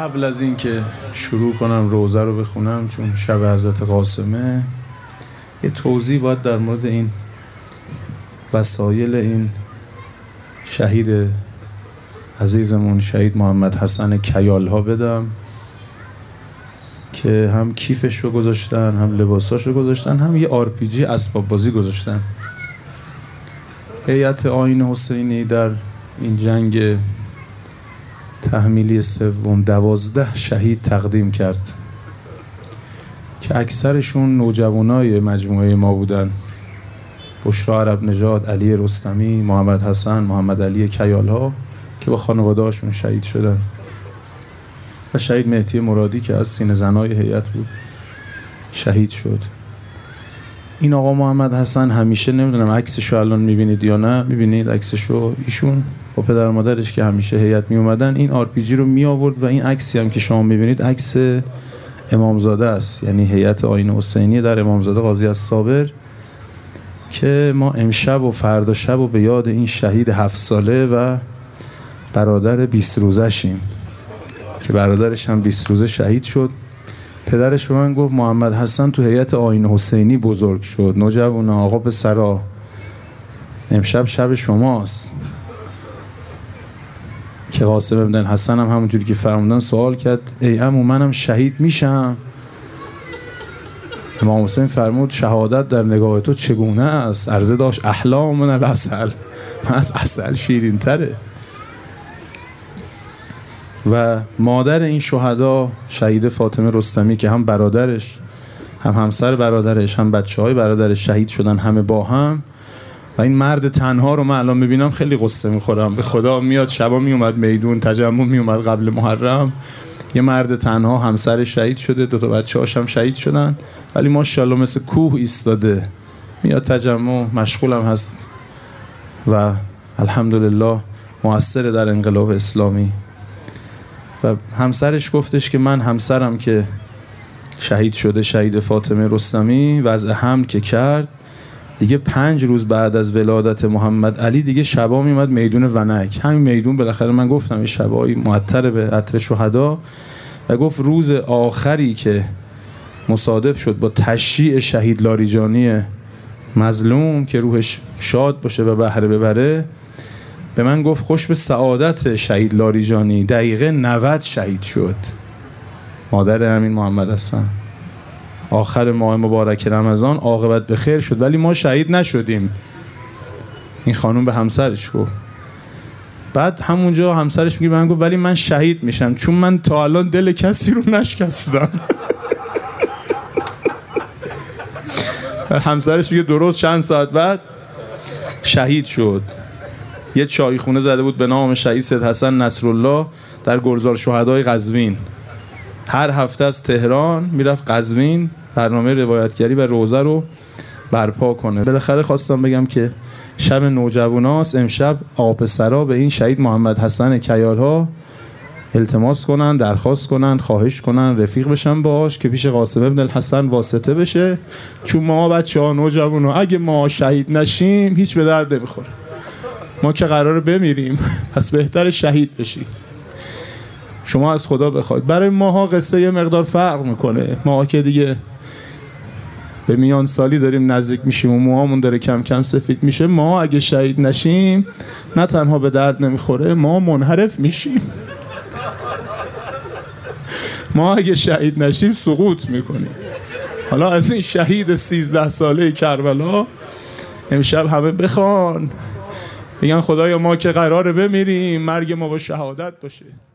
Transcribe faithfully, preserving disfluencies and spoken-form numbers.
قبل از این که شروع کنم روزه رو بخونم، چون شب حضرت قاسمه، یه توضیح باید در مورد این وسایل این شهید عزیزمون شهید محمد حسن کیالها بدم که هم کیفش رو گذاشتن، هم لباساش رو گذاشتن، هم یه آر پی جی اسباب بازی گذاشتن. هیئت آیین حسینی در این جنگ تحمیلی سوم دوازده شهید تقدیم کرد که اکثرشون نوجوانای مجموعه ما بودن: بشرا عرب نژاد، علی رستمی، محمد حسن، محمد علی کیالها که با خانواده‌هاشون شهید شدن، و شهید مهدی مرادی که از سینه زنای هیئت بود شهید شد. این آقا محمد حسن همیشه، نمیدونم عکسشو الان میبینید یا نه، میبینید عکسشو، ایشون با پدر مادرش که همیشه هیئت می اومدن این آر پی جی رو می آورد و این عکسی هم که شما میبینید عکس امامزاده است، یعنی هیئت آیین حسینی در امامزاده قاضی الصابر، که ما امشب و فردا شب و به یاد این شهید هفت ساله و برادر بیست روزه شیم که برادرش هم بیست روزه شهید شد. پدرش به من گفت محمد حسن تو هیئت آیین حسینی بزرگ شد. نوجوانا، آقا پسرا، امشب شب شماست. که قاسم بن حسن هم همونجوری که فرمودن سوال کرد ای عمو منم شهید میشم؟ امام حسین فرمود شهادت در نگاه تو چگونه است؟ عرضه داشت احلام من العسل، از عسل شیرین تره. و مادر این شهدا شهید فاطمه رستمی که هم برادرش، هم همسر برادرش، هم بچه های برادرش شهید شدن همه با هم، و این مرد تنها رو من الان میبینم خیلی قصه میخورم به خدا. میاد شبا میومد میدون تجمع، میومد قبل محرم، یه مرد تنها، همسرش شهید شده، دو تا بچه هاش هم شهید شدن، ولی ماشاءالله مثل کوه ایستاده، میاد تجمع، مشغولم هست و الحمدلله مؤثر در انقلاب اسلامی. و همسرش گفتش که من همسرم که شهید شده، شهید فاطمه رستمی، وضع حمل که کرد دیگه پنج روز بعد از ولادت محمد علی دیگه شبا میومد میدون ونک، همین میدون بالاخره من گفتم این شبایی معطر به عطر شهدا، و گفت روز آخری که مصادف شد با تشییع شهید لاریجانی مظلوم که روحش شاد باشه و بهره ببره، به من گفت خوش به سعادت شهید لاریجانی، دقیقه نود شهید شد، مادر همین محمد حسن. آخر ماه مبارک رمضان عاقبت به خیر شد، ولی ما شهید نشدیم. این خانوم به همسرش گفت. بعد همونجا همسرش میگه من گفت ولی من شهید میشم چون من تا الان دل کسی رو نشکستم. همسرش میگه درست چند ساعت بعد شهید شد. یه چای خونه زده بود به نام شهید سید حسن نصرالله در گلزار شهدای قزوین. هر هفته از تهران میرفت قزوین برنامه روایتگری و روزه رو برپا کنه. بالاخره خواستم بگم که شب نوجواناست، امشب آقا پسرا به این شهید محمد حسن کیالها التماس کنن، درخواست کنن، خواهش کنن رفیق بشن باش که پیش قاسم ابن الحسن واسطه بشه، چون ما بچه ها نوجوانا اگه ما شهید نشیم هیچ به درد نمیخوره. ما که قراره بمیریم پس بهتر شهید بشیم. شما از خدا بخواید. برای ماها قصه یه مقدار فرق میکنه، ما که دیگه به میان سالی داریم نزدیک میشیم و موهامون داره کم کم سفید میشه، ما اگه شهید نشیم نه تنها به درد نمیخوره، ما منحرف میشیم. ما اگه شهید نشیم سقوط میکنیم. حالا از این شهید سیزده ساله کربلا امشب همه بخوان بگن خدایا ما که قراره بمیریم مرگ ما با شهادت باشه.